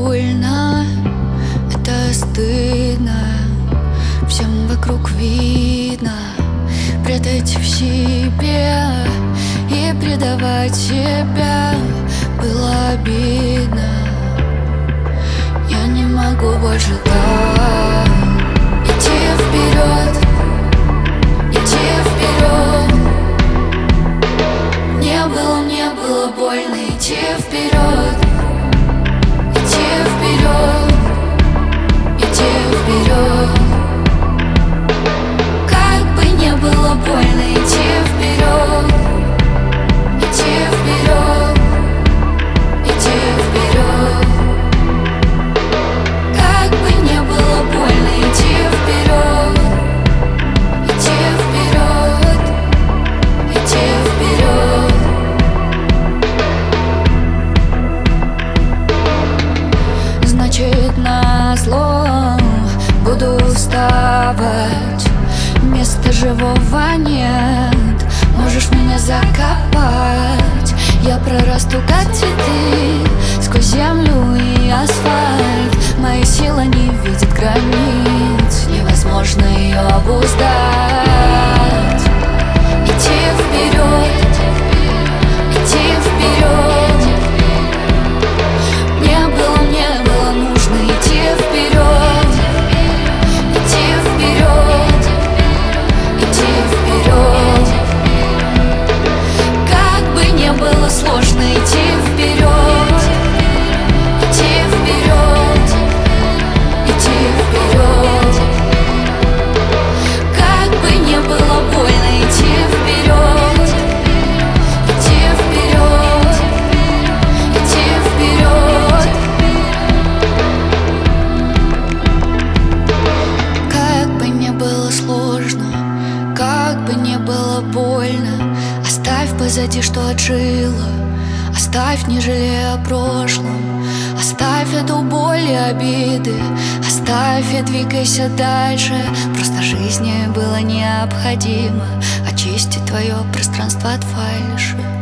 больно, это стыдно, всем вокруг видно. Прятать в себе и предавать себя было обидно. Я не могу больше так идти вперед, идти вперед. Мне было больно идти вперед, идти вперед, идти вперед. Как бы не было больно идти вперед, идти вперед, идти вперед. Как бы не было больно идти вперед, идти вперед, идти вперед. Значит, назло буду вставать, места живого нет. Можешь меня закопать, я прорасту, как цветы, сквозь землю и асфальт. Моя сила не видит границ, невозможно ее обуздать. Идти вперед, идти вперед. Мне было нужно идти вперед, идти вперед, идти вперед. Как бы не было сложно идти вперед, идти вперед, идти вперед. Как бы не было больно идти вперед, идти вперед, идти вперед. Как бы не было сложно, как бы не было больно, оставь позади, что отжило. Оставь, не жалея о прошлом. Оставь эту боль и обиды. Оставь и двигайся дальше. Просто жизни было необходимо очистить твое пространство от фальши.